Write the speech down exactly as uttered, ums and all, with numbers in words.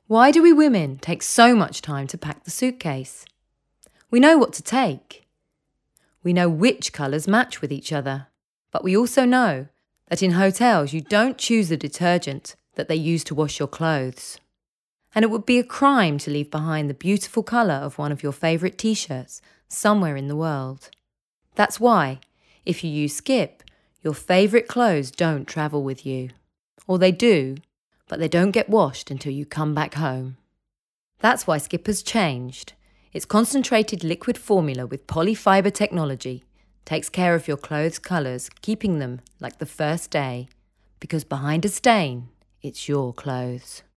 Why do we women take so much time to pack the suitcase? We know what to take. We know which colours match with each other. But we also know that in hotels you don't choose the detergent that they use to wash your clothes. And it would be a crime to leave behind the beautiful colour of one of your favourite t-shirts somewhere in the world. That's why, if you use Skip, your favourite clothes don't travel with you. Or they do, but they don't get washed until you come back home. That's why Skip has changed. Its concentrated liquid formula with polyfibre technology takes care of your clothes' colours, keeping them like the first day. Because behind a stain, it's your clothes.